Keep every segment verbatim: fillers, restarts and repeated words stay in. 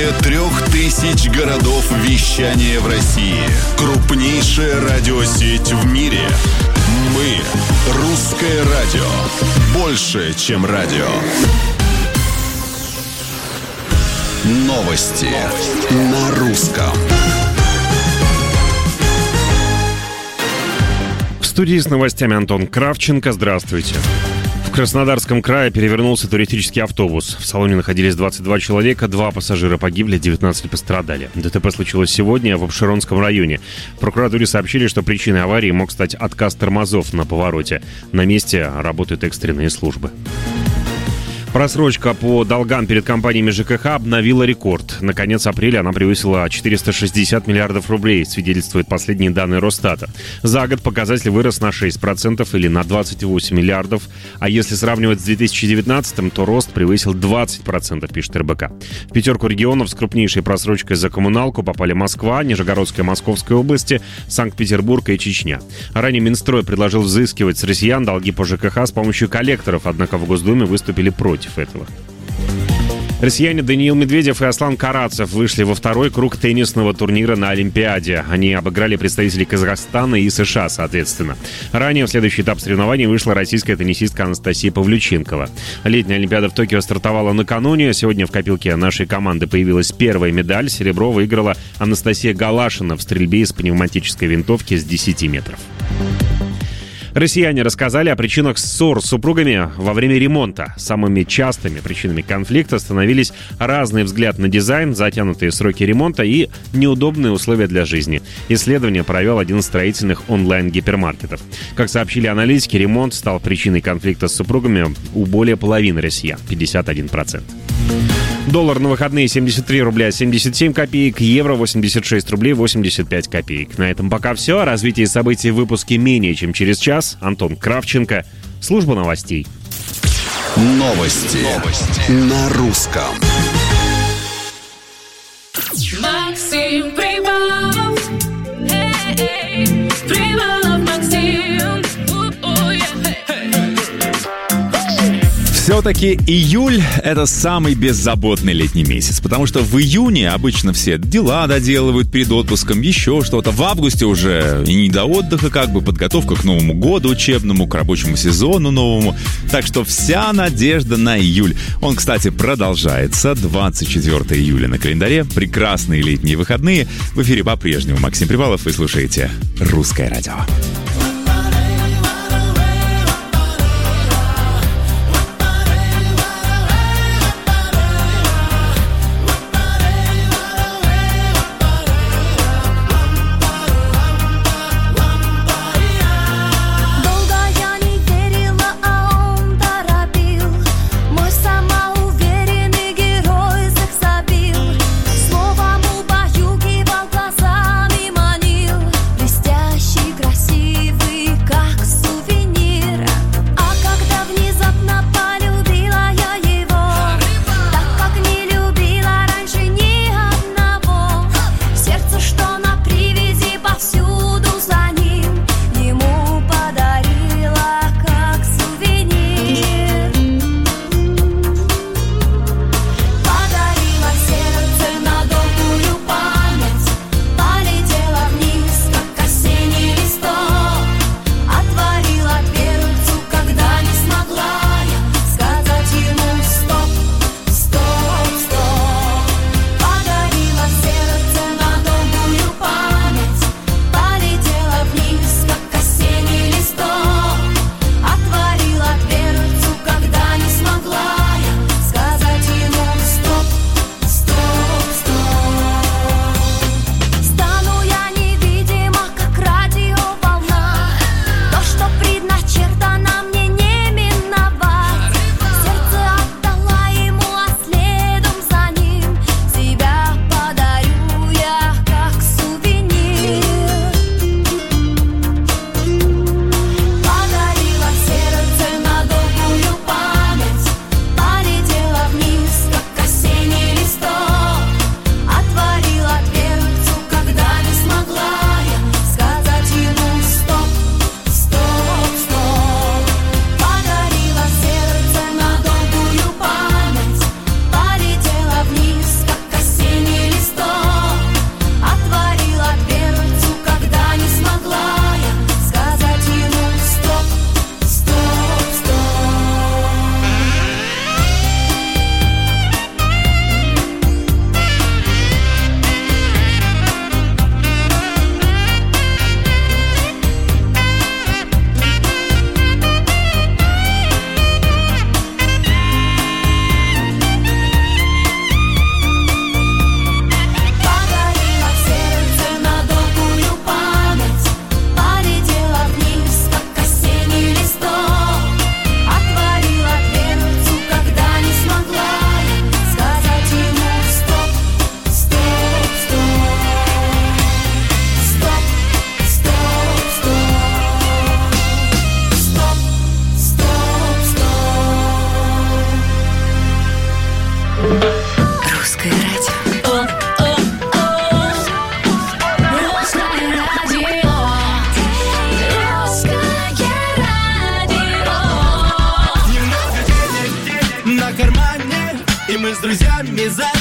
более трех тысяч городов вещания в России. Крупнейшая радиосеть в мире. Мы – Русское радио. Больше, чем радио. Новости, Новости. На русском. В студии с новостями Антон Кравченко. Здравствуйте. В Краснодарском крае перевернулся туристический автобус. В салоне находились двадцать два человека, два пассажира погибли, девятнадцать пострадали. ДТП случилось сегодня в Обширонском районе. В прокуратуре сообщили, что причиной аварии мог стать отказ тормозов на повороте. На месте работают экстренные службы. Просрочка по долгам перед компаниями ЖКХ обновила рекорд. На конец апреля она превысила четыреста шестьдесят миллиардов рублей, свидетельствуют последние данные Росстата. За год показатель вырос на шесть процентов или на двадцать восемь миллиардов. А если сравнивать с две тысячи девятнадцатым, то рост превысил двадцать процентов, пишет эр бэ ка. В пятерку регионов с крупнейшей просрочкой за коммуналку попали Москва, Нижегородская Московской области, Санкт-Петербург и Чечня. Ранее Минстрой предложил взыскивать с россиян долги по ЖКХ с помощью коллекторов, однако в Госдуме выступили против этого. Россияне Даниил Медведев и Аслан Карацев вышли во второй круг теннисного турнира на Олимпиаде. Они обыграли представителей Казахстана и США, соответственно. Ранее в следующий этап соревнований вышла российская теннисистка Анастасия Павлюченкова. Летняя Олимпиада в Токио стартовала накануне. Сегодня в копилке нашей команды появилась первая медаль. Серебро выиграла Анастасия Галашина в стрельбе из пневматической винтовки с десяти метров. Россияне рассказали о причинах ссор с супругами во время ремонта. Самыми частыми причинами конфликта становились разный взгляд на дизайн, затянутые сроки ремонта и неудобные условия для жизни. Исследование провел один из строительных онлайн-гипермаркетов. Как сообщили аналитики, ремонт стал причиной конфликта с супругами у более половины россиян – пятьдесят один процент. Доллар на выходные семьдесят три рубля семьдесят семь копеек, евро восемьдесят шесть рублей восемьдесят пять копеек. На этом пока все. О развитии событий в выпуске менее чем через час. Антон Кравченко, служба новостей. Новости, Новости. На русском. Максим Привалов. Hey, Привалов Максим. Все-таки июль – это самый беззаботный летний месяц, потому что в июне обычно все дела доделывают перед отпуском, еще что-то. В августе уже и не до отдыха, как бы подготовка к Новому году учебному, к рабочему сезону новому. Так что вся надежда на июль. Он, кстати, продолжается. двадцать четвёртого июля на календаре. Прекрасные летние выходные. В эфире по-прежнему Максим Привалов. Вы слушаете «Русское радио». Глазами манил, блестящий, красивый.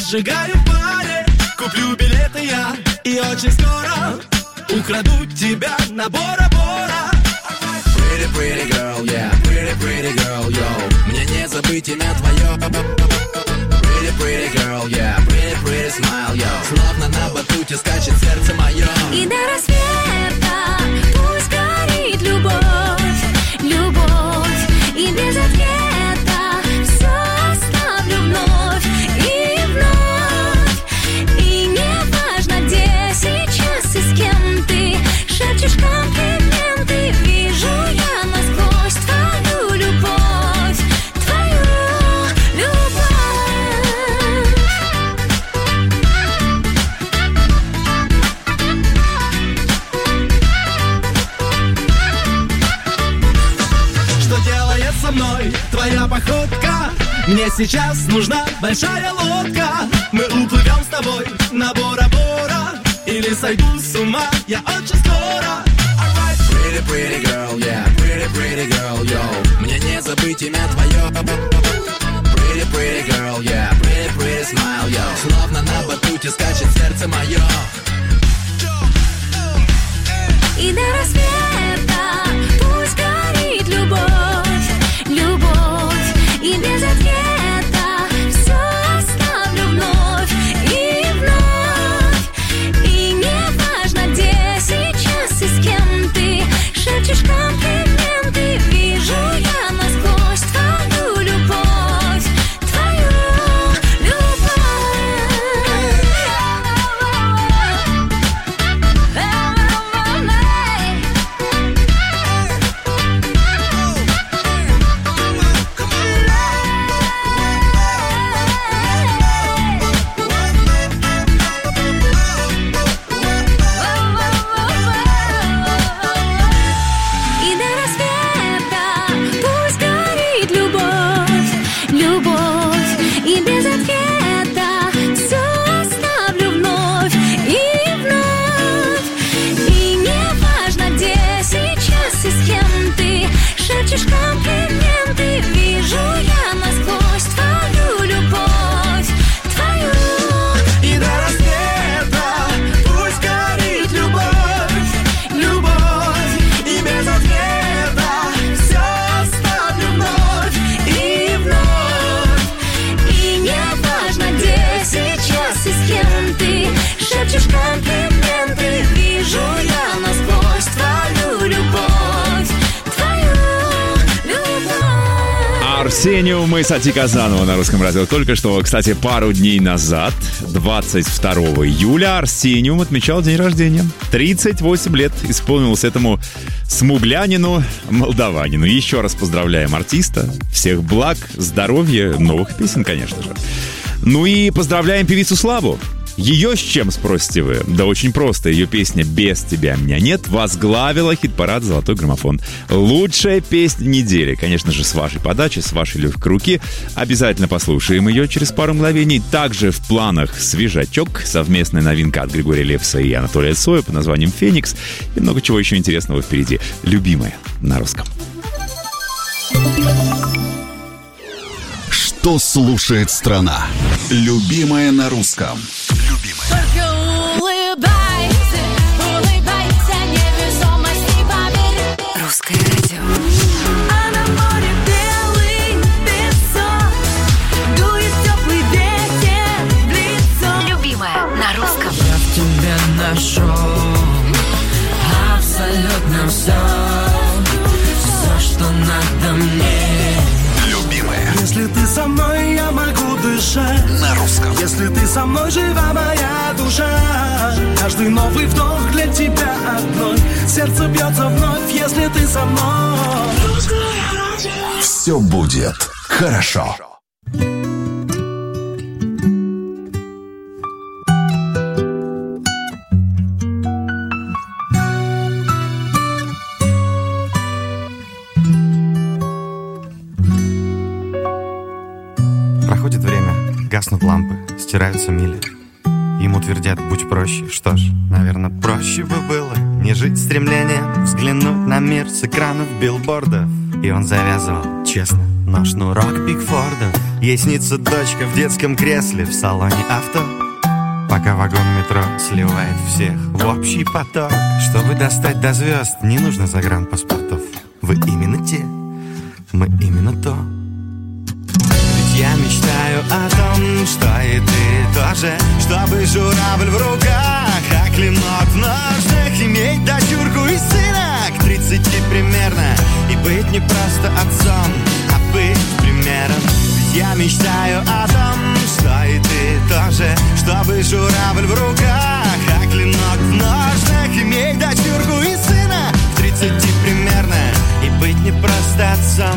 зажигаю паре, куплю билеты я, и очень скоро украду тебя на Бора-Бора. Pretty, pretty girl, yeah, pretty, pretty girl, yo. Мне не забыть имя твое. Pretty, pretty girl, yeah, pretty, pretty smile, yo. Словно на батуте скачет сердце мое. И до рассвета пусть горит любовь, любовь. И без ответа все оставлю вновь и вновь. И не важно, где сейчас и с кем ты шепчешь комплименты. Вижу я насквозь твою любовь, твою любовь. Что делает со мной твоя походка? Мне сейчас нужна большая лодка. Мы уплывем с тобой на Бора-Бора. Или сойду с ума я очень скоро. Pretty, pretty girl, yeah, pretty, pretty girl, yo. Мне не забыть имя твое. Pretty, pretty girl, yeah, pretty, pretty smile, yo. Словно на батуте скачет сердце мое. И до рассвета пусть горит любовь, любовь. И без ответа все оставлю вновь и вновь. И не важно, где сейчас и с кем ты шепчешь комплименты. Вижу я насквозь твою любовь, твою любовь. И до рассвета пусть горит любовь, любовь. И без ответа все оставлю вновь и вновь. И не важно, где сейчас и с кем ты шепчешь комплименты. Вижу я насквозь твою любовь, твою. И до рассвета пусть горит любовь, любовь. И без ответа все оставлю вновь и вновь. И не важно, где сейчас и с кем ты шепчешь комплименты. Вижу я насквозь твою любовь, твою любовь. Арсениум и Сати Казанова на Русском радио. Только что, кстати, пару дней назад, двадцать второго июля, Арсениум отмечал день рождения. тридцать восемь лет исполнилось этому смуглянину, молдаванину. Еще раз поздравляем артиста. Всех благ, здоровья, новых песен, конечно же. Ну и поздравляем певицу Славу. Ее с чем, спросите вы? Да очень просто. Ее песня «Без тебя меня нет» возглавила хит-парад «Золотой граммофон». Лучшая песня недели. Конечно же, с вашей подачи, с вашей легкой руки. Обязательно послушаем ее через пару мгновений. Также в планах свежачок, совместная новинка от Григория Лепса и Анатолия Цоя под названием «Феникс». И много чего еще интересного впереди. Любимая на русском. Что слушает страна? Любимая на русском. Только улыбайся, улыбайся, невесомости поверь. Русское радио. А на море белый песок, дует теплый ветер в лицо. Любимая на русском. Я в тебе нашел абсолютно все, все, что надо мне. Если ты со мной, я могу дышать На русском. Если ты со мной, жива моя душа. Каждый новый вдох для тебя одной. Сердце бьется вновь, если ты со мной. Все будет хорошо. Проходит время, гаснут лампы, стираются мили. Ему твердят, будь проще. Что ж, наверное, проще бы было не жить стремлением взглянуть на мир с экранов билбордов. И он завязывал, честно, но шнурок Пикфорда. Ей снится дочка в детском кресле в салоне авто, пока вагон метро сливает всех в общий поток. Чтобы достать до звезд, не нужно загранпаспортов. Вы именно те, мы именно то. Ведь я мечтаю о том, что и ты тоже, чтобы журавль в руках, а клинок в ножнах, иметь дочурку и сына к тридцати примерно, и быть не просто отцом, а быть примером. Ведь я мечтаю о том, что и ты тоже, чтобы журавль в руках, а клинок в ножнах, иметь дочурку и сына к тридцати примерно, и быть не просто отцом.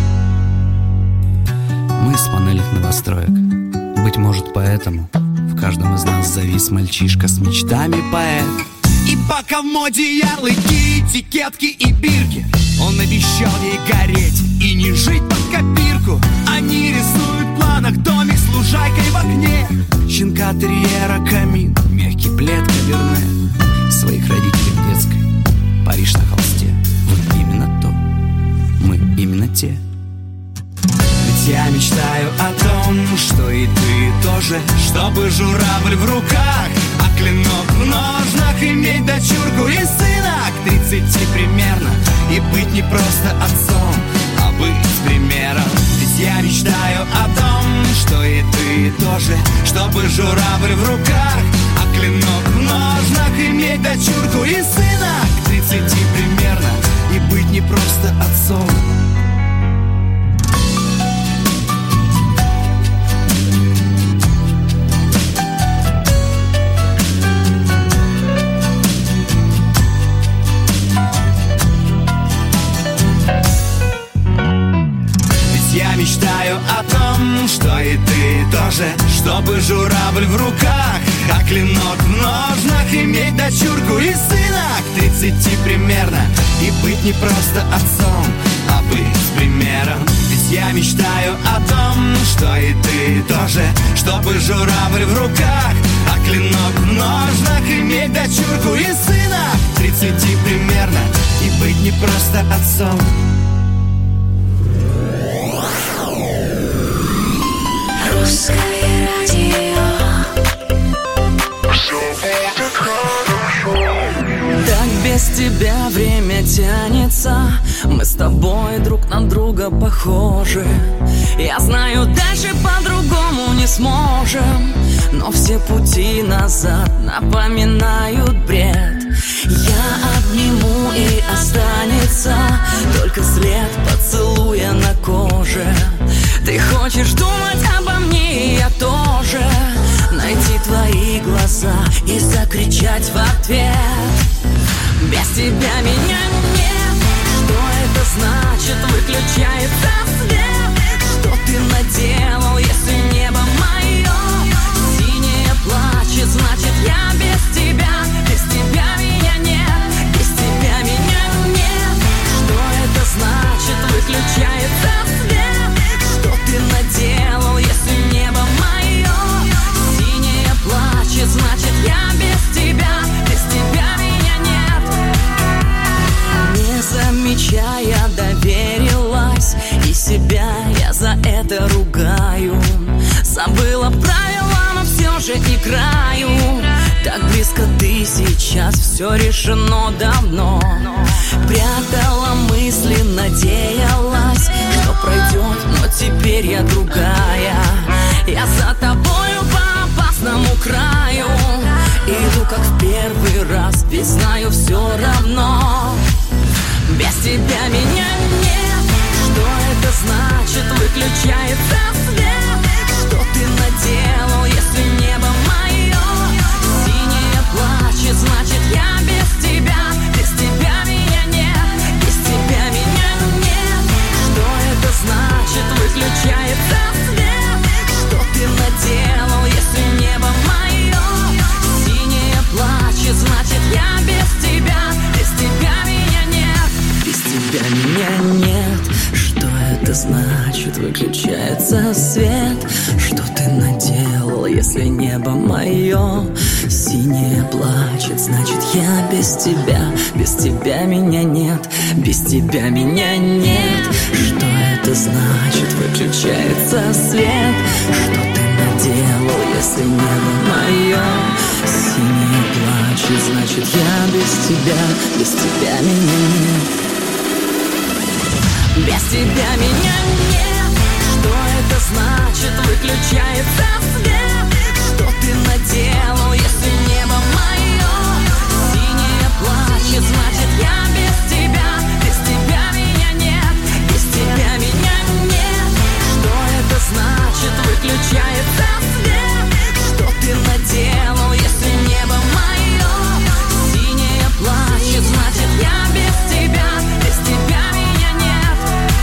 Мы с панельных новостроек. Быть может, поэтому в каждом из нас завис мальчишка с мечтами поэт. И пока в моде ярлыки, этикетки и бирки, он обещал ей гореть и не жить под копирку. Они рисуют в планах домик с лужайкой в окне, щенка терьера, камин, мягкий плед, каверне, своих родителей в детской, Париж на холсте. Вот именно то, мы именно те. Ведь я мечтаю о том, что и ты тоже, чтобы журавль в руках, а клинок в ножнах, иметь дочурку и сына к тридцати примерно, и быть не просто отцом, а быть примером. Ведь я мечтаю о том, что и ты тоже, чтобы журавль в руках, а клинок в ножнах, иметь дочурку и сына к тридцати примерно, и быть не просто отцом. Мечтаю о том, что и ты тоже, чтобы журавль в руках, а клинок в ножнах, иметь дочурку и сына к тридцати примерно, и быть не просто отцом, а быть примером. Ведь я мечтаю о том, что и ты тоже, чтобы журавль в руках, а клинок в ножнах, иметь дочурку и сына к тридцати примерно, и быть не просто отцом. Русское радио. Так без тебя время тянется, мы с тобой друг на друга похожи. Я знаю, дальше по-другому не сможем, но все пути назад напоминают бред. Я обниму и останется только след поцелуя на коже. Ты хочешь думать обо мне, и я тоже. Найти твои глаза и закричать в ответ: без тебя меня нет. Что это значит? Выключается свет. Что ты наделал, если небо мое синее плачет? Значит, я без тебя. Без тебя меня нет. Без тебя меня нет. Что это значит? Выключается свет. Что ты наделал, если небо мое синее плачет? Значит, я без тебя. Без тебя меня нет. Не замечая, доверилась, и себя я за это ругаю. Забыла правила, но все же играю. Так близко ты сейчас, все решено давно. Прятала мысли, надеялась, что пройдет, но теперь я другая. Я за тобою по опасному краю. Иду как в первый раз, ведь знаю все равно. Без тебя меня нет. Что это значит? Выключается свет. Что ты наделал, если небо мое синее плачет? Значит, я без тебя. Без тебя меня нет. Без тебя меня нет. Что это значит? Выключается свет. Что ты наделал, если небо мое синее плачет? Значит, я без тебя. Без тебя меня нет. Без тебя меня нет. Что это значит? Выключается свет. Что ты наделал, если небо мое синее плачет, значит я без тебя, без тебя меня нет, без тебя меня нет. Что это значит? Выключается свет. Что ты наделал, если небо мое синее плачет, значит я без тебя, без тебя меня нет, без тебя меня нет. Что это значит? Выключается свет. Что ты наделал, если небо мое синее плачет, значит я без тебя, без тебя меня нет, без тебя меня нет. Что это значит? Выключается свет. Что ты наделал, если небо мое синее плачет, значит я без тебя, без тебя меня нет.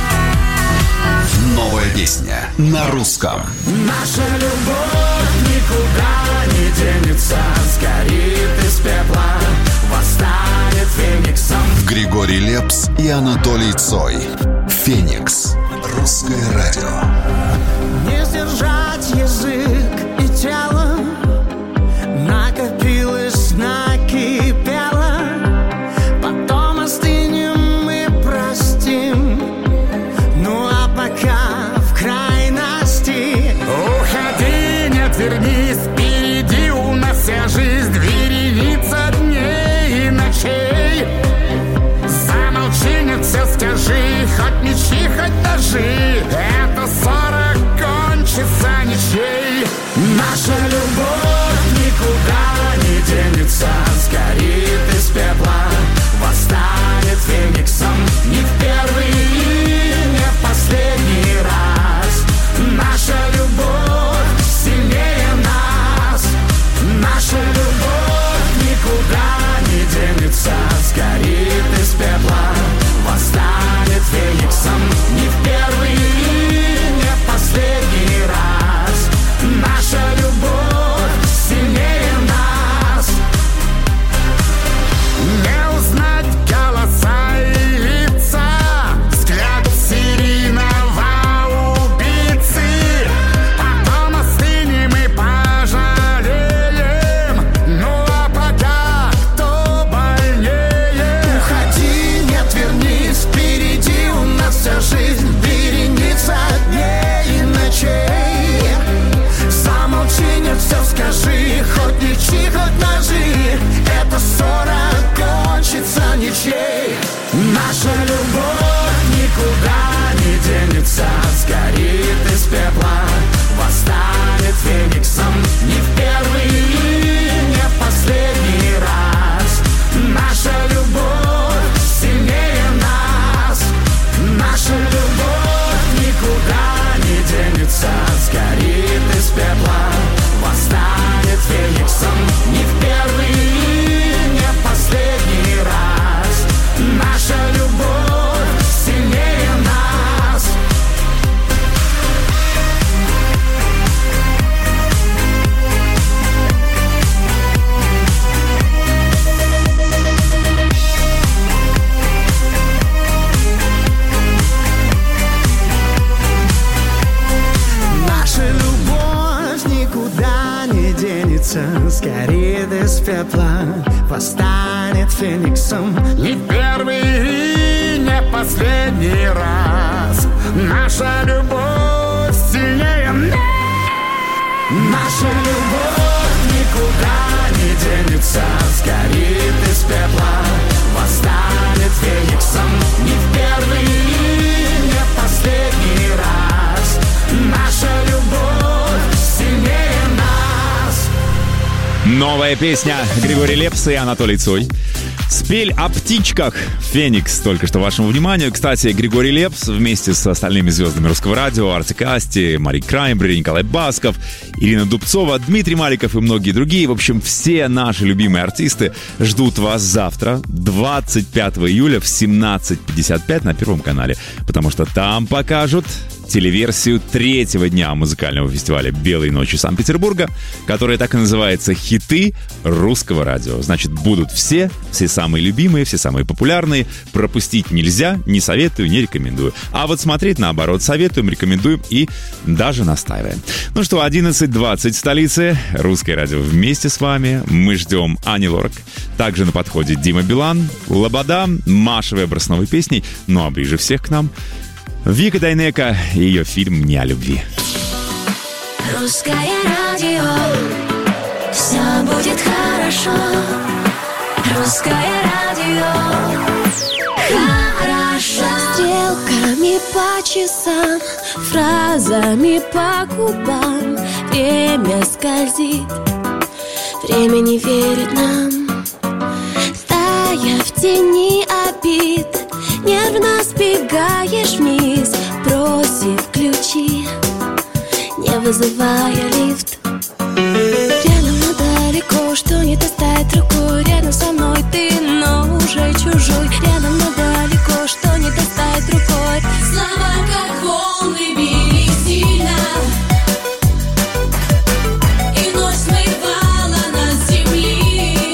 Новая песня на русском. Наша любовь никуда не денется, сгорит из пепла, восстанет фениксом. Григорий Лепс и Анатолий Цой. «Феникс». Русское радио. Не сдержать язык и тело, накопилось, накипело. Потом остынем и простим. Ну а пока в крайности. Уходи, не отвернись, впереди у нас вся жизнь, вереница дней и ночей. Замолчи, не все скажи, хоть мечи, хоть ножи. Это ссора кончится ничей. Наша любовь никуда не денется, сгорит из пепла, восстанет фениксом. Не в первый и не в последний раз. Наша любовь сильнее нас. Наша любовь никуда не денется, сгорит из пепла, восстанет фениксом. Не в первый и не в последний раз. Наша любовь сильнее нас. Не узнать голоса и лица, взгляд серийного убийцы. Потом остынем и пожалеем. Ну а пока кто больнее? Уходи, не отвернись, впереди у нас вся жизнь, вереница дней и ночей. Замолчи, не все скажи, хоть мечи, хоть ножи. Эта ссора кончится ничей. Наша любовь никуда не денется, сгорит из пепла, восстанет фениксом. Не в первый и не в последний раз. Наша любовь сильнее нас. Наша любовь никуда не денется, сгорит из пепла, восстанет фениксом. Не в первый и не в последний раз. Наша любовь сильнее нас. Наша любовь никуда не денется, сгорит из пепла, восстанет фениксом. Не в первый и не в последний раз. Наша любовь сильнее нас. Наша любовь никуда не денется, сгорит из пепла, восстанет фениксом. Не в первый и не в последний раз. Наша любовь сильнее нас. Новая песня Григорий Лепс и Анатолий Цой. Спель о птичках. «Феникс» только что вашему вниманию. Кстати, Григорий Лепс вместе с остальными звездами русского радио, Артик Асти, Мари Краймбрери, Николай Басков, Ирина Дубцова, Дмитрий Маликов и многие другие. В общем, все наши любимые артисты ждут вас завтра, двадцать пятого июля в семнадцать пятьдесят пять на Первом канале. Потому что там покажут телеверсию третьего дня музыкального фестиваля «Белые ночи Санкт-Петербурга», которая так и называется «Хиты русского радио». Значит, будут все, все самые любимые, все самые популярные. Пропустить нельзя, не советую, не рекомендую. А вот смотреть, наоборот, советуем, рекомендуем и даже настаиваем. Ну что, одиннадцать двадцать в столице. Русское радио вместе с вами. Мы ждем Ани Лорак. Также на подходе Дима Билан, Лобода, Маша Вебер с новой песней. Ну а ближе всех к нам Вика Дайнеко и ее фильм «Не о любви». Русское радио, все будет хорошо. Русское радио, хорошо. Стрелками по часам, фразами по губам. Время скользит, время не верит нам. Стоя в тени обид, нервно сбегаешь вниз, просив ключи, не вызывая лифт. Рядом, но далеко, что не достать рукой. Рядом со мной ты, но уже чужой. Рядом, но далеко, что не достать рукой. Слова, как волны, били сильно, и ночь смывала нас с земли.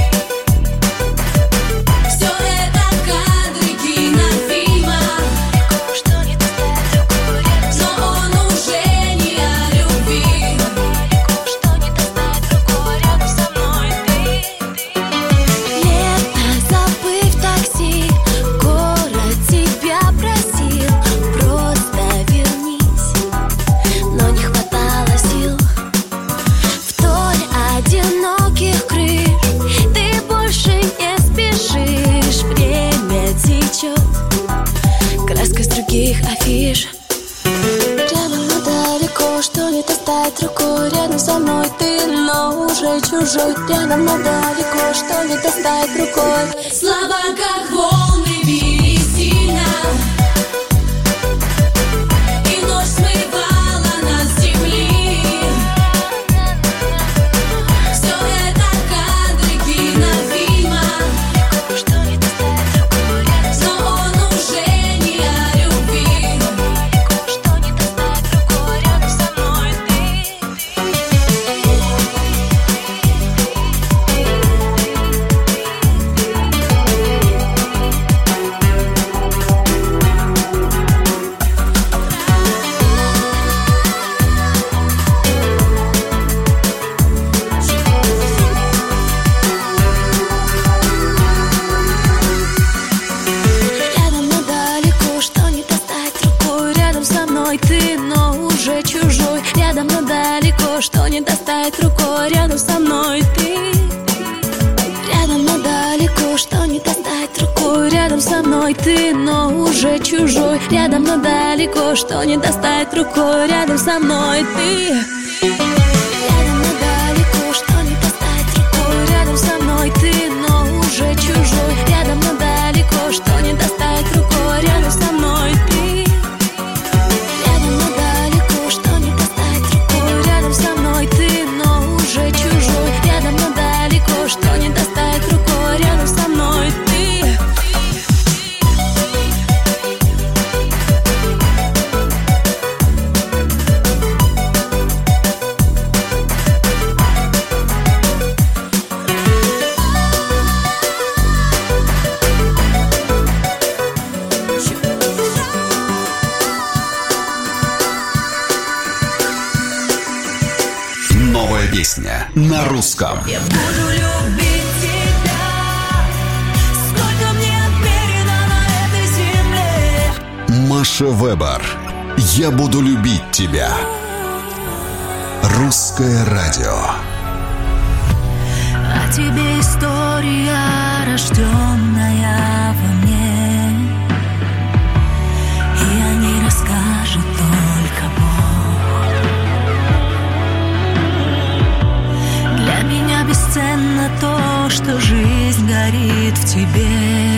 Все это кадры кинофильма, что не достать рукой. Но он уже не о любви. Что не достать рукой, рядом со мной ты. Лето, забыв такси, город тебя просил, просто вернись, но не хватало сил. Вдоль одиноких крыш ты больше не спешишь. Время течет, краска с других афиш. Рядом, но далеко, что не достать рукой. Рядом со мной ты, но уже чужой. Рядом, но далеко, что не достать рукой. Слова, как волны, били сильно, и ночь смывала нас с земли. Все это кадры кинофильма, что не достать рукой. Но он уже не о любви. Что не достать рукой, рядом со мной ты. Рядом, но далеко, что не достать рукой. Рядом со мной ты, но уже чужой. Рядом, но далеко, что не достать рукой. Рядом со мной ты. Рядом, но далеко, что не достать рукой. Рядом со мной ты, но уже чужой. Рядом, но далеко, что не достать рукой. Рядом со мной ты. Рядом, но далеко, что не достать рукой. Рядом со мной ты, но уже чужой. Рядом, но далеко, что не достать рукой. Рядом со мной ты. Рядом, но далеко, что не достать рукой. Рядом со мной ты, но уже чужой. Рядом, но далеко, что не достать рукой. Рядом со мной ты. Новая песня на русском. Я буду любить тебя, сколько мне отмерено на этой земле. Маша Вебер. Я буду любить тебя. Русское радио. О тебе история, рожденная во мне, и о ней расскажет только Бог. Для меня бесценно то, что жизнь горит в тебе,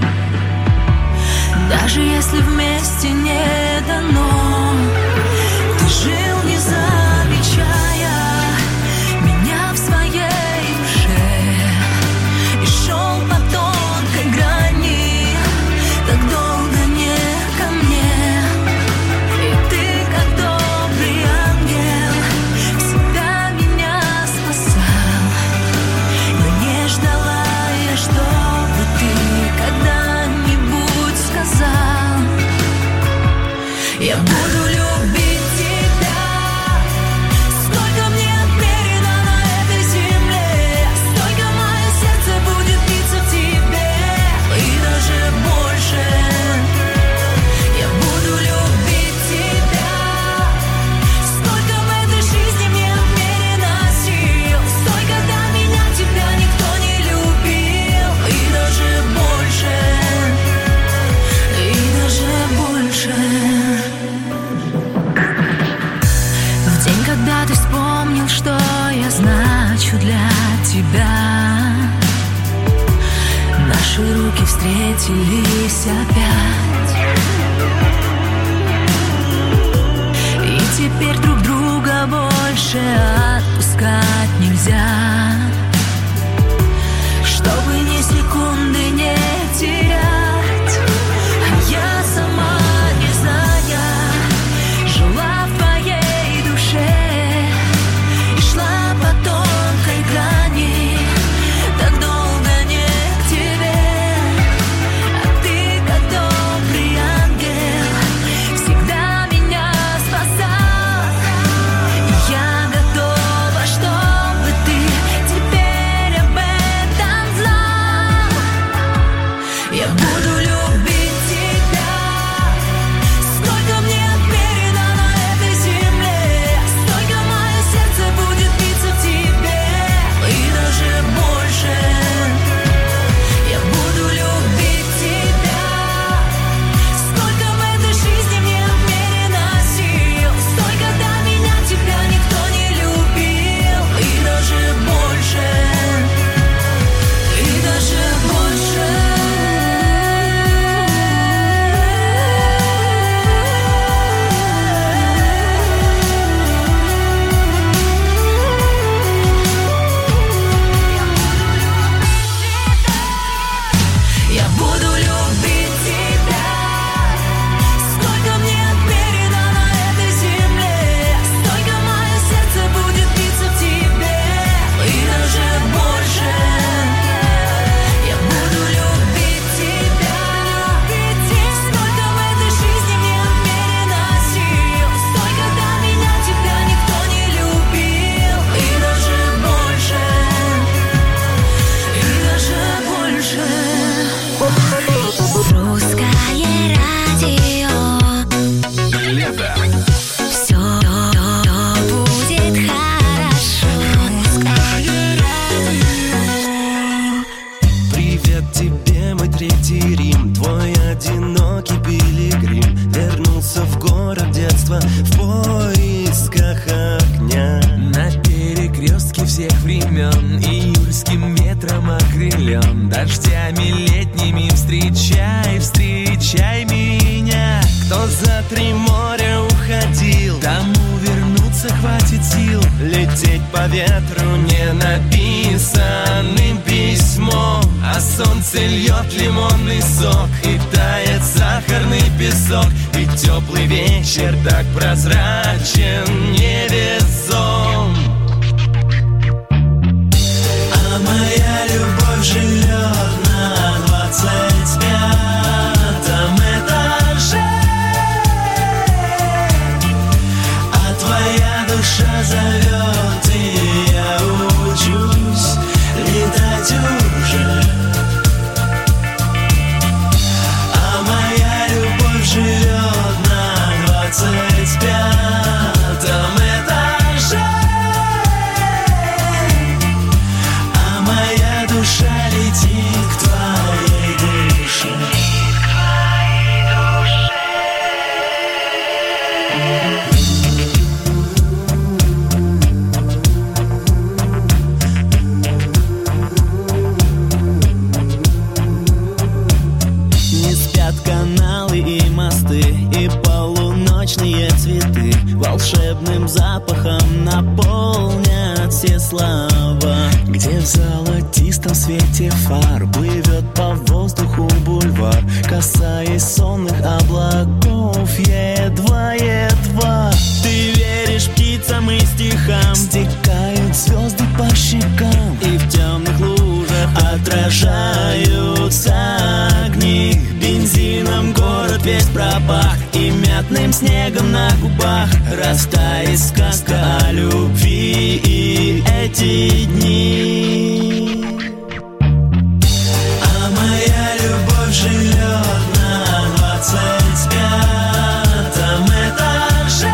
даже если вместе не дано. Ты жил, не замечая меня в своей душе, и шел по тонкой грани, так долго не ко мне. И ты тебя. Наши руки встретились опять, и теперь друг друга больше отпускать нельзя, чтобы ни секунды не терять. А я сама, не зная, жила в твоей душе и шла по тонкой грани, так долго не к тебе. А ты, как добрый ангел, всегда меня спасал. И я готова, чтобы ты теперь об этом знал. Я буду любить тебя, сколько мне отмерено на этой земле, столько мое сердце будет биться в тебе, и даже больше. Я буду любить тебя, сколько в этой жизни мне отмерено сил, столько до меня тебя никто не любил, и даже больше, и даже больше. Я буду любить тебя, сколько мне отмерено на этой земле, столько мое сердце будет биться в тебе, и даже больше. Я буду любить тебя, сколько в этой жизни мне отмерено сил, столько до меня тебя никто не любил, и даже больше, и даже больше. Русское радио. Все будет хорошо. Русское радио. Привет тебе, мой третий Рим, твой одинокий пилигрим. Вернулся в город детства в поисках огня. На перекрестке всех времен июльским ветром окрылен, дождями летними встречай, встречай меня. Кто за три моря уходил, Тому вернуться хватит сил. лететь по ветру не написанным письмом, а солнце льет лимонный сок и тает сахарный песок, и теплый вечер так прозрачен невесом. А моя любовь живет на двадцать пятом этаже, а твоя душа зовет, и я учусь летать уже. А моя любовь живет на двадцать пятом этаже, а моя душа летит к твоей душе. Не спят каналы и мосты, и полуночные цветы волшебным запахом наполнят все слова. Где в золотистом свете фар плывет по воздуху бульвар, касаясь сонных облаков едва-едва. Ты веришь птицам и стихам, стекают звезды по щекам, и в темных лужах отражаются огни. Бензином город весь пропах, и мятным снегом на губах растает сказка о любви и эти дни. А моя любовь живет на двадцать пятом этаже,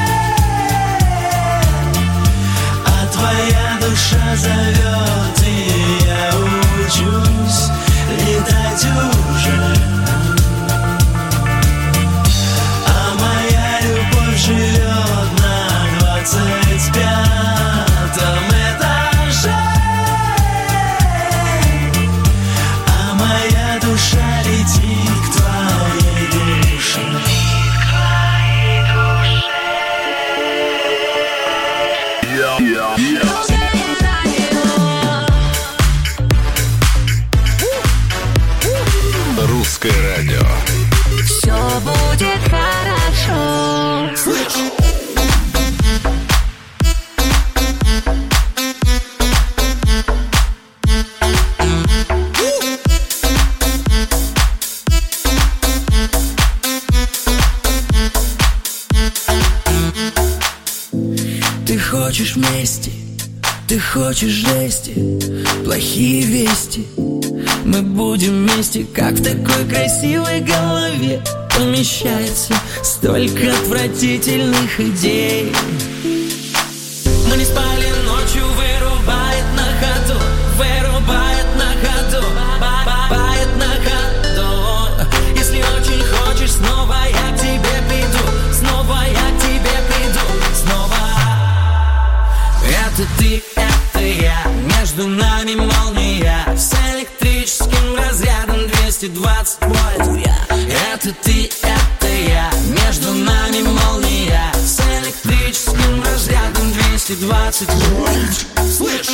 а твоя душа зовет, и я учусь летать уже. А моя любовь живет на двадцать пятом этаже, Ты хочешь жести, плохие вести. Мы будем вместе, как в такой красивой голове помещается столько отвратительных идей. Мы не спали ночью, вырубает на ходу, вырубает на ходу, бает на ходу. Если очень хочешь, снова я к тебе приду, снова я к тебе приду, снова. Это ты, это я, между нами молния с электрическим разрядом двести двадцать вольт. Это ты, это я, между нами молния с электрическим разрядом двести двадцать вольт. Слышь?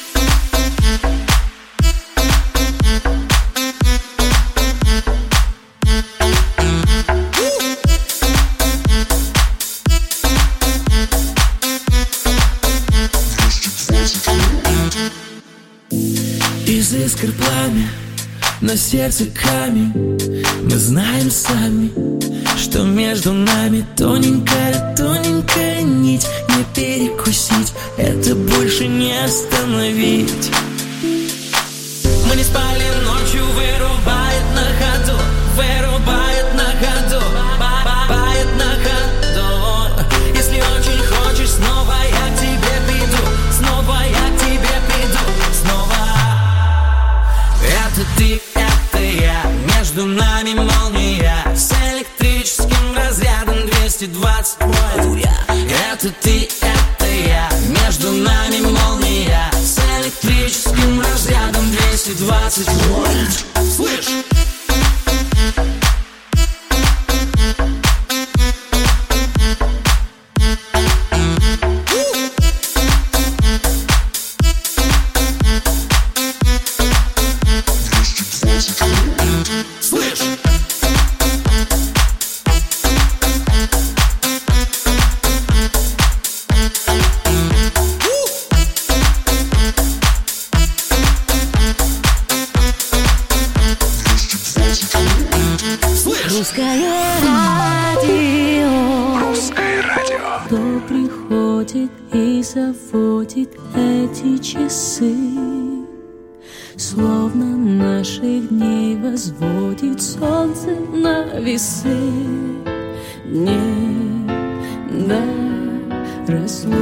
Из искр пламя, на сердце камень. Мы знаем сами, что между нами тоненькая, тоненькая нить. Не перекусить, это больше не остановить. Мы не спали ночью, вырубает на ходу, вырубает на ходу, бает на ходу. Если очень хочешь, снова я к тебе приду, снова я к тебе приду, снова. Это ты, это я, между нами молния с электрическим разрядом двести двадцать вольт. Это ты, это я, между нами молния с электрическим разрядом двести двадцать вольт. Слышь? Русское радио. Русское радио. Кто приходит и заводит эти часы, словно наших дней возводит солнце на весы. Не до разлуки,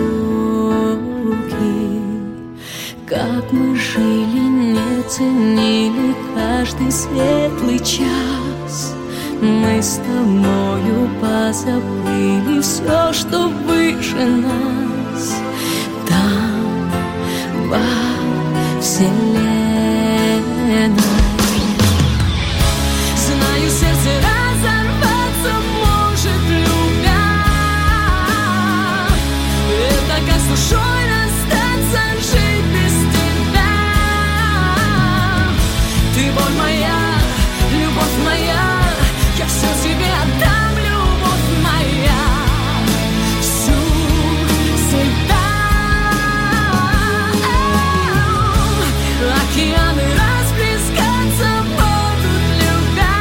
как мы жили, не ценили каждый светлый час. Мы с тобою позабыли все, что выше нас. Там, во вселенной. Знаю, сердце разорваться может, любя. Это как с душой расстаться, жить без тебя. Ты боль моя, любовь моя. Я все тебе отдам, любовь моя, всю себя. Океаны расплескаться будут, любя.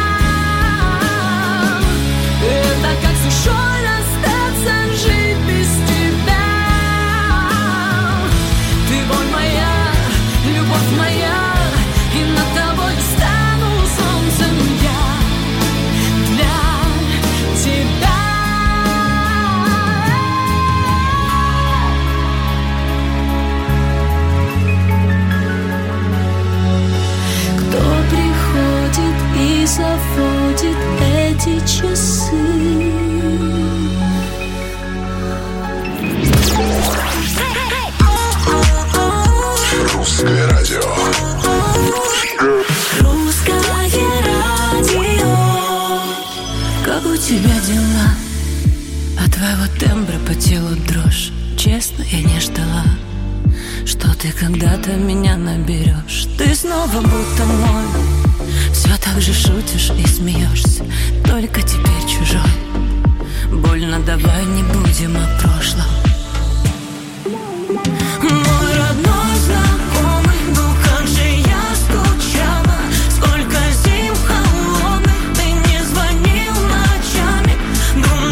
Это как с душой расстаться, жить без тебя. Ты боль моя, любовь моя, и над тобой стану солнцем я. И заводит эти часы. Русское радио. Русское радио. Как у тебя дела? От твоего тембра по телу дрожь. Честно, я не ждала, что ты когда-то меня наберешь. Ты снова будто мой. Все так же шутишь и смеешься, только теперь чужой. Больно, давай не будем о прошлом. Мой родной знакомый, ну как же я скучала. Сколько зим холодных ты не звонил ночами.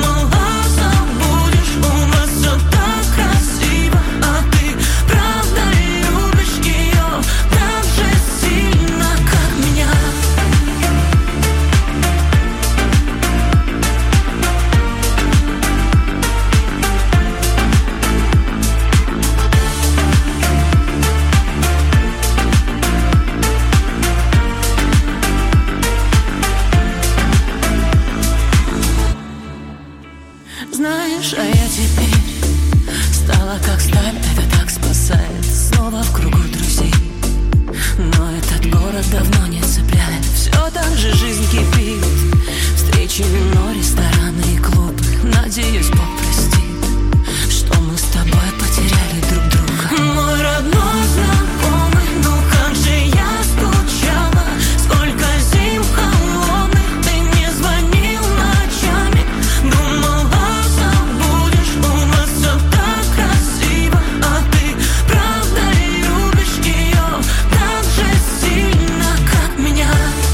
Думала, забудешь, у нас все так красиво. А ты правда город давно не цепляет. Все так же жизнь кипит. Встречи, вино, рестораны и клубы. Надеюсь, Бог простит, что мы с тобой потеряли друг друга. Мой родной знакомый, ну как же я скучала. Сколько зим холодных ты не звонил ночами. Думала, забудешь, у нас все так красиво. А ты правда любишь ее так же сильно, как меня.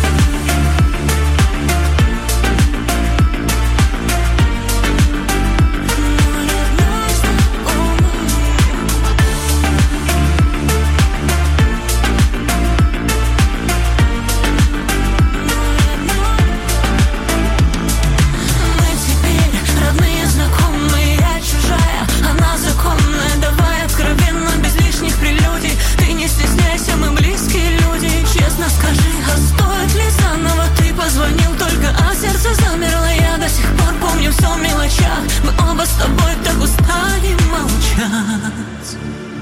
Скажи, а стоит ли заново? Ты позвонил только, а сердце замерло. Я до сих пор помню все в мелочах. Мы оба с тобой так устали молчать.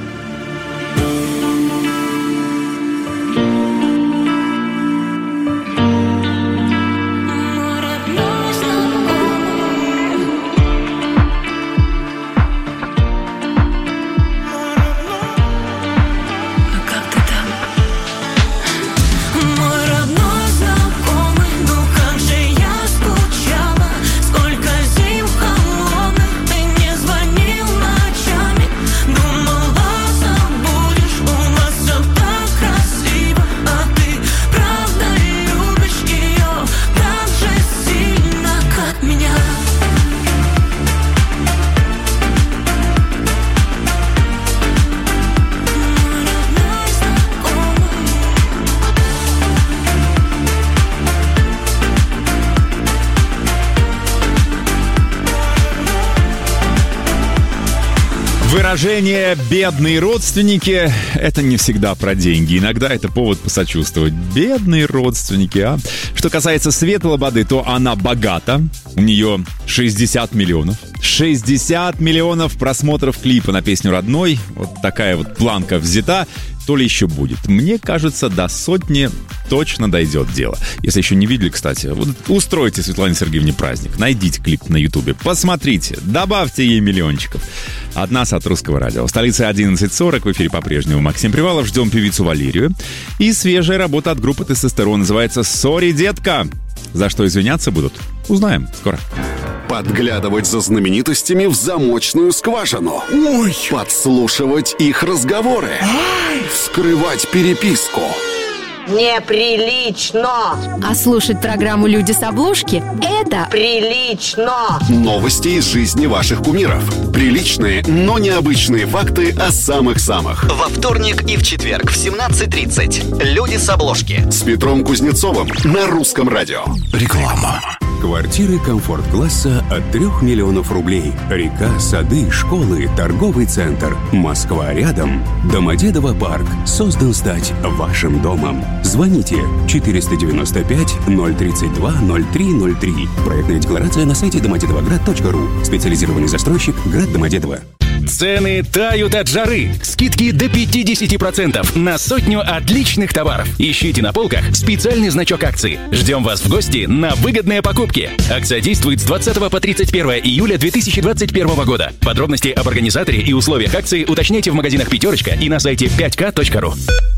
Выражение «бедные родственники» — это не всегда про деньги. Иногда это повод посочувствовать. Бедные родственники, а? Что касается Светы Лободы, то она богата. У нее шестьдесят миллионов. шестьдесят миллионов просмотров клипа на песню «Родной». Вот такая вот планка взята. То ли еще будет. Мне кажется, до сотни точно дойдет дело. Если еще не видели, кстати, вот устройте Светлане Сергеевне праздник. Найдите клип на Ютубе, посмотрите, добавьте ей миллиончиков. От нас, от Русского радио. В столице одиннадцать сорок, в эфире по-прежнему Максим Привалов. Ждем певицу Валерию. И свежая работа от группы «Тестостерон» называется «Сори, детка». За что извиняться будут? Узнаем скоро. Подглядывать за знаменитостями в замочную скважину. Ой! Подслушивать их разговоры. Ай! Вскрывать переписку. Неприлично! А слушать программу «Люди с обложки» — это прилично! Новости из жизни ваших кумиров. Приличные, но необычные факты о самых-самых. Во вторник и в четверг в семнадцать тридцать. «Люди с обложки» С Петром Кузнецовым на Русском радио. Реклама. Квартиры комфорт-класса от трех миллионов рублей. Река, сады, школы, торговый центр. Москва рядом. Домодедово парк создан стать вашим домом. Звоните четыреста девяносто пять ноль тридцать два ноль три ноль три. Проектная декларация на сайте домодедовоград точка ру. Специализированный застройщик Град Домодедово. Цены тают от жары. Скидки до пятьдесят процентов на сотню отличных товаров. Ищите на полках специальный значок акции. Ждем вас в гости на выгодные покупки. Акция действует с двадцатого по тридцать первое июля две тысячи двадцать первого года. Подробности об организаторе и условиях акции уточняйте в магазинах «Пятерочка» и на сайте пять ка точка ру.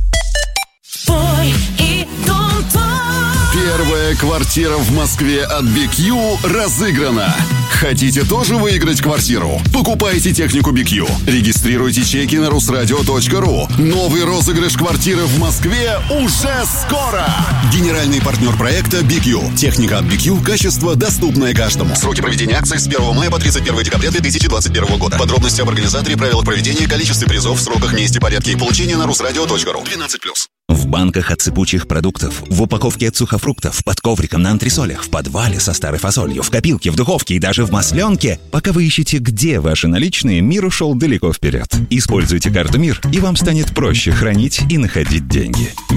Пой и тон-тон. Первая квартира в Москве от би кью разыграна. Хотите тоже выиграть квартиру? Покупайте технику би кью. Регистрируйте чеки на русрадио точка ру. Новый розыгрыш квартиры в Москве уже скоро. Генеральный партнер проекта би кью. Техника от би кью, качество, доступное каждому. Сроки проведения акции с первого мая по тридцать первое декабря две тысячи двадцать первого года. Подробности об организаторе, правилах проведения, количестве призов, сроках, месте, порядке и получения на русрадио точка ру. двенадцать плюс. В банках от сыпучих продуктов, в упаковке от сухофруктов, под ковриком на антресолях, в подвале со старой фасолью, в копилке, в духовке и даже в масленке. Пока вы ищете, где ваши наличные, мир ушел далеко вперед. Используйте карту «Мир», и вам станет проще хранить и находить деньги. Мир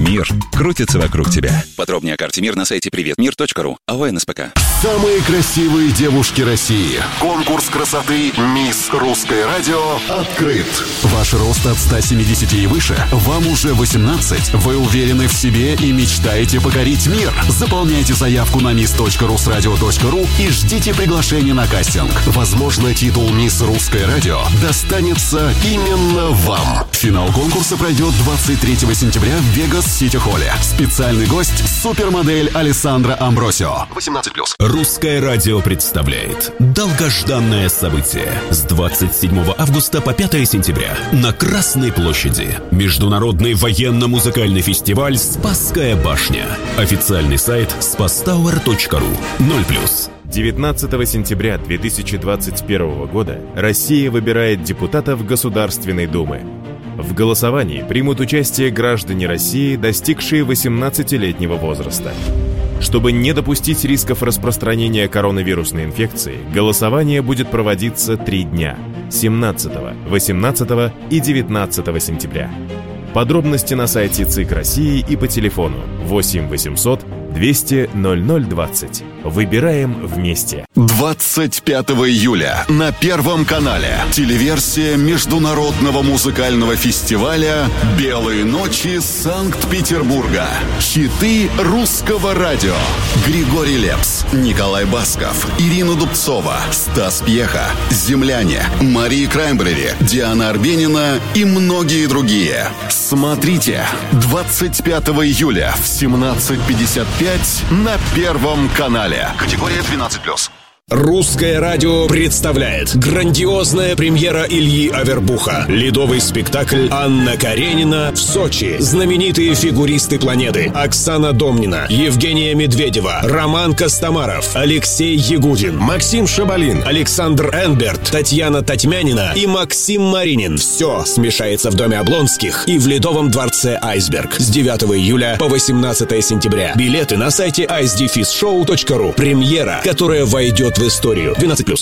мир крутится вокруг тебя. Подробнее о карте «Мир» на сайте привет мир точка ру. АО НСПК. Самые красивые девушки России. Конкурс красоты «Мисс Русское радио» открыт. Ваш рост от ста семидесяти и выше. Вам уже восемнадцать. Вы уверены в себе и мечтаете покорить мир. Заполняйте заявку на мисс точка русрадио точка ру и ждите приглашения на кастинг. Возможно, титул «Мисс Русское радио» достанется именно вам. Финал конкурса пройдет двадцать третьего сентября в Вегас Сити Холле. Специальный гость – супермодель Алессандра Амбросио. восемнадцать плюс. Русское радио представляет долгожданное событие с двадцать седьмого августа по пятого сентября на Красной площади. Международный военно-музыкальный фестиваль «Спасская башня». Официальный сайт спастауэр точка ру. ноль плюс. девятнадцатого сентября две тысячи двадцать первого года Россия выбирает депутатов Государственной Думы. В голосовании примут участие граждане России, достигшие восемнадцатилетнего возраста. Чтобы не допустить рисков распространения коронавирусной инфекции, голосование будет проводиться три дня – семнадцатого, восемнадцатого и девятнадцатого сентября. Подробности на сайте ЦИК России и по телефону восемь восемьсот двести ноль ноль двадцать. Выбираем вместе. двадцать пятого июля на Первом канале телеверсия международного музыкального фестиваля «Белые ночи Санкт-Петербурга». Хиты русского радио. Григорий Лепс, Николай Басков, Ирина Дубцова, Стас Пьеха, «Земляне», Мария Краймбрери, Диана Арбенина и многие другие. Смотрите двадцать пятого июля в семнадцать пятьдесят пять на Первом канале. Категория двенадцать плюс. Русское радио представляет грандиозная премьера Ильи Авербуха. Ледовый спектакль «Анна Каренина» в Сочи. Знаменитые фигуристы планеты: Оксана Домнина, Евгения Медведева, Роман Костомаров, Алексей Ягудин, Максим Шабалин, Александр Энберт, Татьяна Татьмянина и Максим Маринин. Все смешается в доме Облонских и в Ледовом дворце «Айсберг» с девятого июля по восемнадцатого сентября. Билеты на сайте айс ди фист шоу точка ру. Премьера, которая войдет в историю. двенадцать плюс.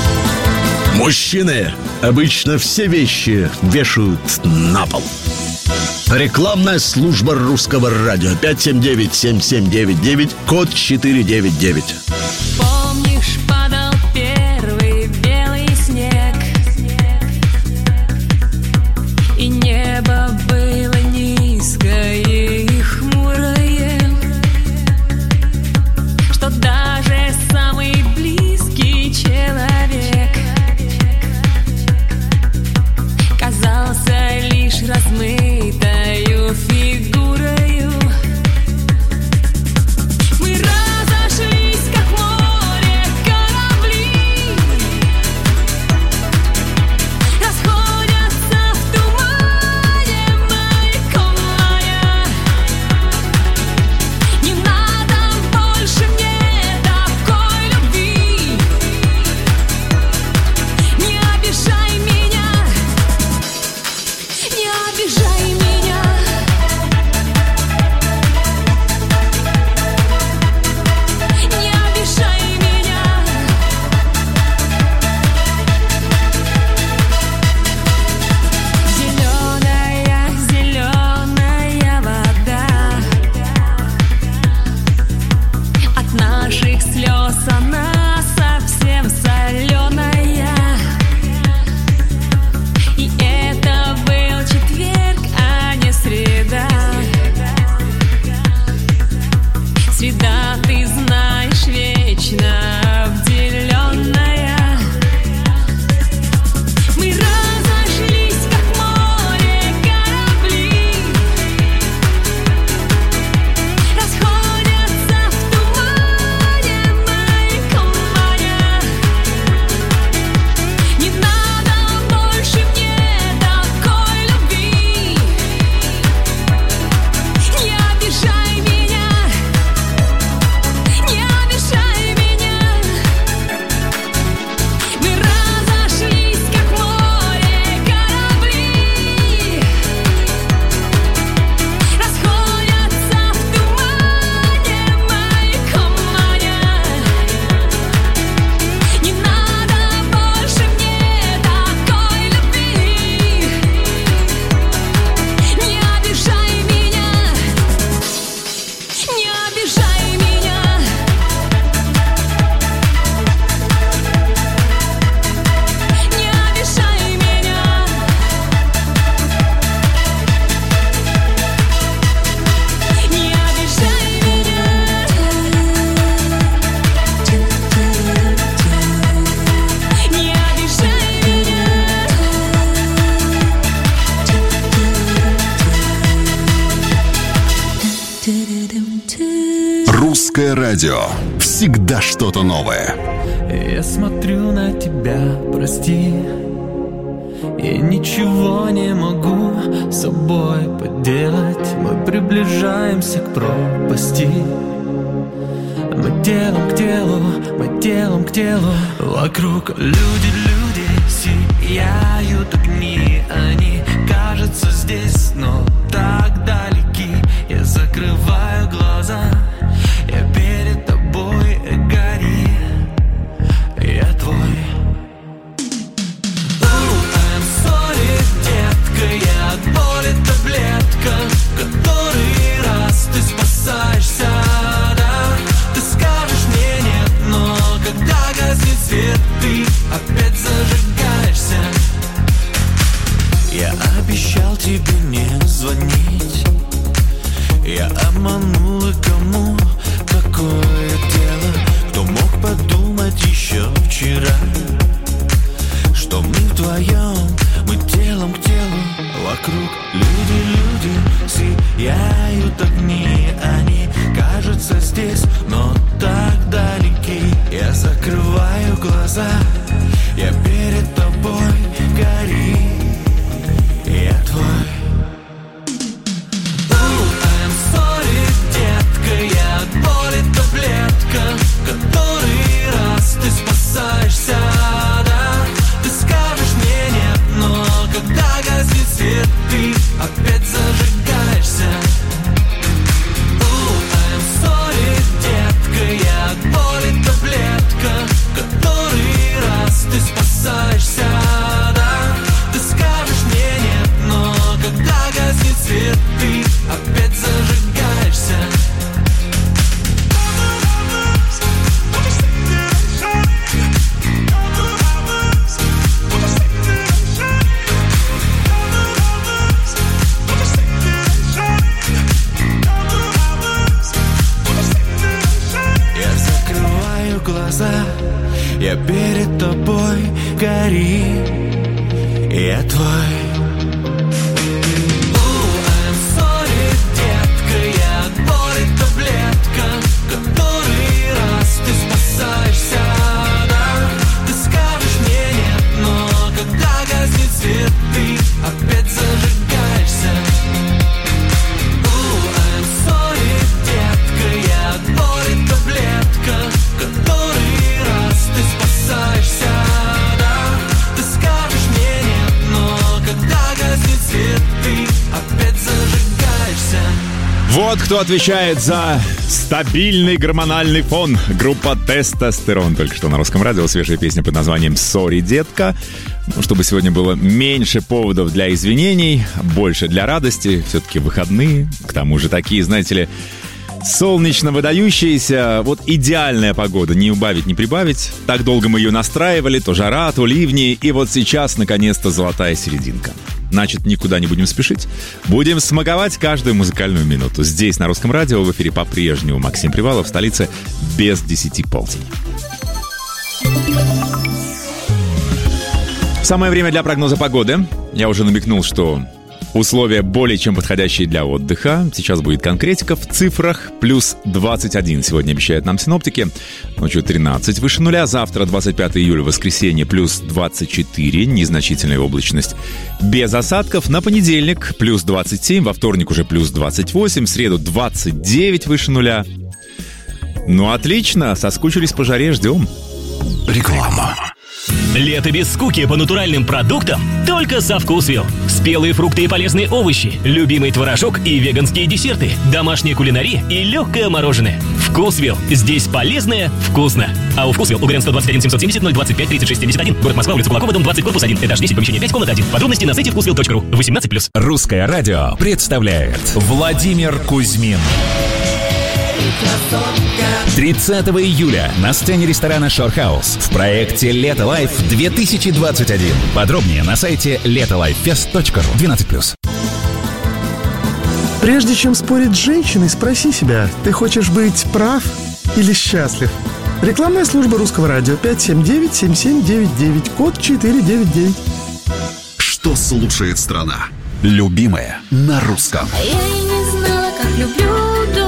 Мужчины обычно все вещи вешают на пол. Рекламная служба русского радио. пять семь девять семь семь девять девять, код четыре девять девять. Помнишь, падал первый белый снег, и небо было низкое и хмурое, что даже самый близкий человек казался лишь размытою фигурою. Мы разошлись, как море. Русское радио. Всегда что-то новое. Я смотрю на тебя, прости, и ничего не могу с собой поделать. Мы приближаемся к пропасти. Мы телом к телу, мы телом к телу. Вокруг люди, люди, сияют огни. Они кажутся здесь, но так далеки. Я закрываю глаза, я перед тобой, гори. Я твой. Oh, I'm sorry, детка, я от боли таблетка. Который раз ты спасаешься, да? Ты скажешь мне нет, но когда гаснет свет, ты опять зажигаешься. Я обещал тебе не звонить. Я обманула кому такое дело. Кто мог подумать еще вчера, что мы вдвоем, мы телом к телу. Вокруг люди, люди, сияют огни. Они кажутся здесь, но так далеки. Я закрываю глаза, я перед тобой, гори. Я твой. Oh, I'm sorry, детка, я от боли таблетка. Который раз ты спасаешься, да? Ты скажешь мне нет, но когда гаснет свет, ты опять зажигаешься. Oh, I'm sorry, детка, я от боли таблетка. Который раз ты спасаешься, да? Ты скажешь мне нет, но когда гаснет свет, ты опять зажигаешься. Я закрываю глаза, я перед тобой, гори. Я твой. Oh, I'm sorry, детка, я от боли таблетка. Который раз ты спасаешься, да? Ты скажешь мне нет, но когда гаснет свет, ты опять зажигаешься. Oh, I'm sorry, детка, я от боли таблетка. Который раз ты спасаешься, да? Ты скажешь мне нет, но когда гаснет свет, ты опять зажигаешься. Вот кто отвечает за стабильный гормональный фон. Группа «Тестостерон». Только что на Русском радио свежая песня под названием «Сори, детка». Ну, чтобы сегодня было меньше поводов для извинений, больше для радости. Все-таки выходные. К тому же такие, знаете ли, солнечно выдающиеся. Вот идеальная погода. Не убавить, не прибавить. Так долго мы ее настраивали. То жара, то ливни. И вот сейчас, наконец-то, золотая серединка. Значит, никуда не будем спешить. Будем смаковать каждую музыкальную минуту. Здесь, на Русском радио, в эфире по-прежнему Максим Привалов, в столице без десяти полдень. Самое время для прогноза погоды. Я уже намекнул, что условия более чем подходящие для отдыха. Сейчас будет конкретика в цифрах. Плюс двадцать один сегодня обещают нам синоптики. Ночью тринадцать выше нуля. Завтра, двадцать пятого июля, воскресенье, плюс двадцать четыре. Незначительная облачность без осадков. На понедельник плюс двадцать семь. Во вторник уже плюс двадцать восемь. В среду двадцать девять выше нуля. Ну, отлично. Соскучились по жаре. Ждем. Реклама. Лето без скуки по натуральным продуктам только со Вкусвилл. Спелые фрукты и полезные овощи, любимый творожок и веганские десерты, домашняя кулинария и легкое мороженое. Вкусвилл. Здесь полезное вкусно. А у Вкусвилл УГРН сто двадцать один семьсот семьдесят ноль двадцать пять тридцать шесть семьдесят один. Город Москва, улица Кулакова, дом двадцать, корпус один. Этаж десять, помещение пять, комната один. Подробности на сайте вкусвилл точка ру. восемнадцать плюс. Русское радио представляет Владимир Кузьмин. тридцатого июля на сцене ресторана «Шорхаус» в проекте «Лето Лайф две тысячи двадцать один». Подробнее на сайте летолайффест точка ру. двенадцать плюс. Прежде чем спорить с женщиной, спроси себя, ты хочешь быть прав или счастлив? Рекламная служба Русского радио пять семь девять семь семь девять девять, код четыре девять девять. Что слушает страна? Любимая на русском. Я и не знала, как люблю.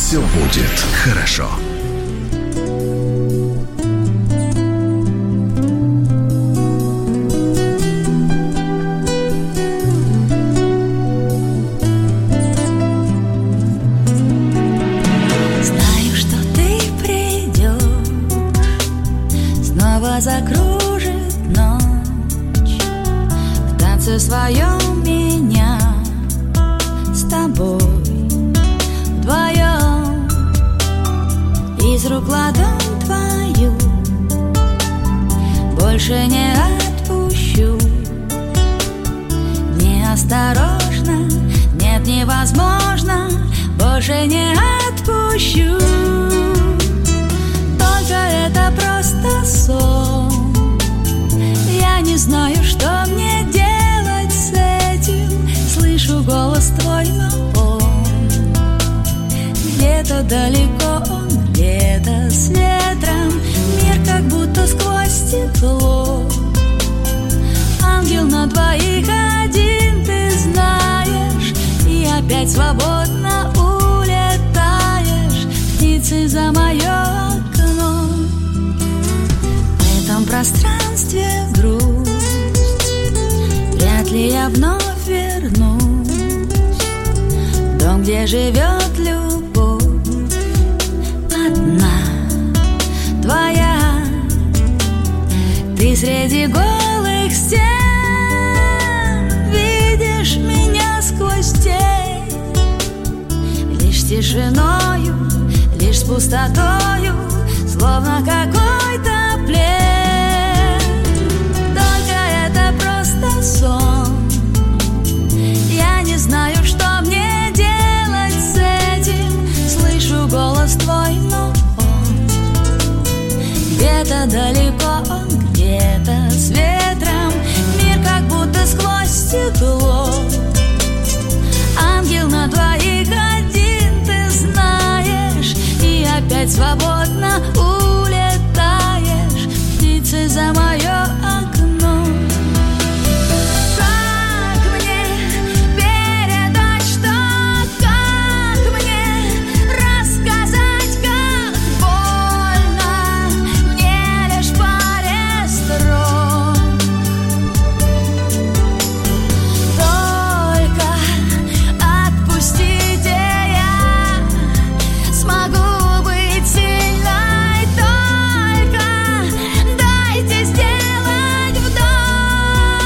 Все будет хорошо. Знаю, что ты придешь, снова закружит ночь. В танце своем меня с тобой вдвоем. Из рук ладонь твою больше не отпущу. Неосторожно, нет, невозможно, больше не отпущу. Только это просто сон. Я не знаю, что мне делать с этим. Слышу голос твой, но он где-то далеко, он где-то с ветром. Мир как будто сквозь стекло. Ангел на двоих один, ты знаешь. И опять свободно улетаешь птицей за мое окно. В этом пространстве грусть, вряд ли я вновь вернусь в дом, где живет любовь одна твоя. Ты среди голых стен видишь меня сквозь тень. Лишь тишиною, лишь с пустотою, словно какой-то плен. Только это просто сон. Я не знаю, что мне делать с этим. Слышу голос твой, но он где-то далеко, он где-то с ветром. Мир как будто сквозь стекло. Ангел на двоих один, ты знаешь. И опять свободно улетаешь птицей за мое окно. Как мне передать, что, как мне рассказать, как больно мне лишь паре строк. Только отпустите, я смогу быть сильной. Только дайте сделать вдох.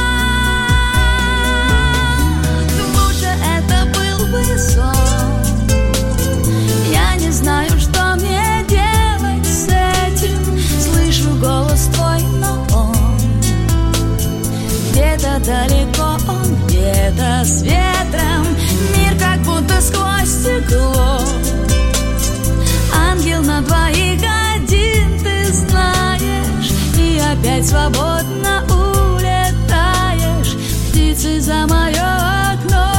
Лучше это был бы сон. Я не знаю, что мне делать с этим. Слышу голос твой, но он где-то далеко, он где-то с ветром. Мир как будто сквозь стекло. Ангел на двоих один, ты знаешь. И опять свободно улетаешь птицей за мое окно.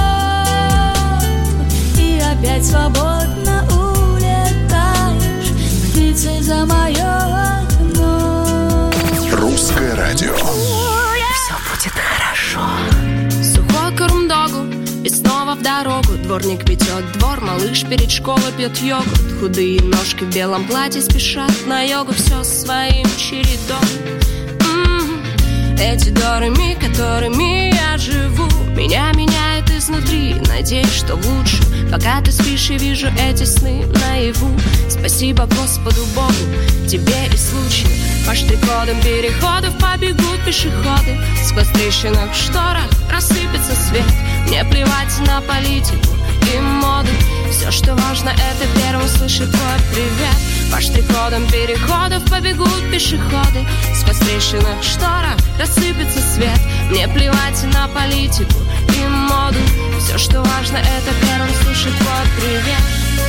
И опять свободно улетаешь птицей за мое окно. Русское радио. Все будет хорошо. Сухой корм догу и снова в дорогу. Дворник метет двор, малыш перед школой пьет йогурт. Худые ножки в белом платье спешат на йогу. Все своим чередом. М-м-м. Эти дорами, которыми я живу, меня меняет изнутри. Надеюсь, что лучше. Пока ты спишь, я вижу эти сны наяву. Спасибо Господу Богу, тебе и случаю. По штрих-кодам переходов побегут пешеходы. Сквозь трещинок в шторах рассыпется свет. Мне плевать на политику и моду. Все, что важно, это первым слышать твой привет. По штрих-кодам переходов побегут пешеходы. Сквозь трещинок в шторах рассыпется свет. Мне плевать на политику и моду. Все, что важно, это первым слышать твой привет.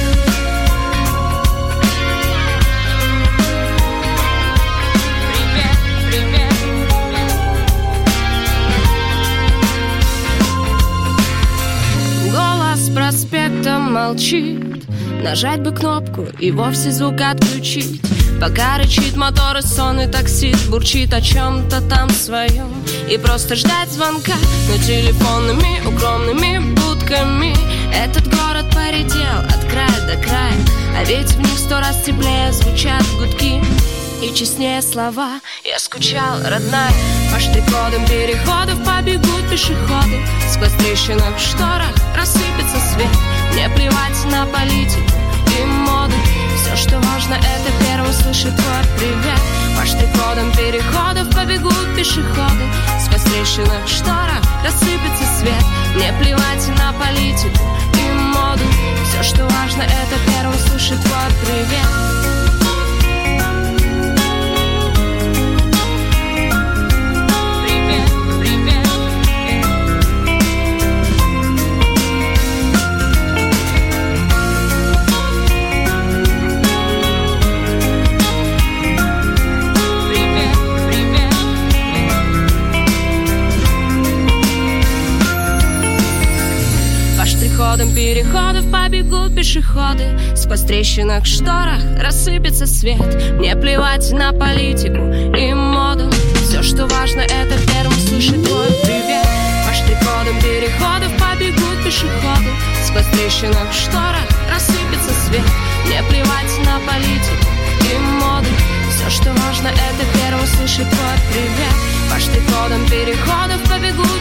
Проспекта молчит. Нажать бы кнопку и вовсе звук отключить. Пока рычит мотор и сонный таксист бурчит о чем-то там своем. и просто ждать звонка. Но телефонными укромными будками этот город поредел от края до края, а ведь в них сто раз теплее звучат гудки и честнее слова. Я скучал, родная. По штрих-кодам переходов побегут пешеходы. Сквозь трещины в шторах рассыпется свет. Мне плевать на политику и моду. Все, что важно, это первым слышит твой привет. По штрих-кодам переходов побегут пешеходы. Сквозь трещины в шторах рассыпется свет. Мне плевать на политику и моду. Все, что важно, это первым слышит твой привет. Переходов побегут пешеходы. Сквозь трещины в шторах рассыпется свет. Мне плевать на политику и моду. Все, что важно, это первым слышит твой привет. По штрих-кодам переходов побегут пешеходы. Сквозь трещины в шторах рассыпется свет. Мне плевать на политику и моду. Все, что важно, это первым слышит твой привет. По штрих-кодам переходов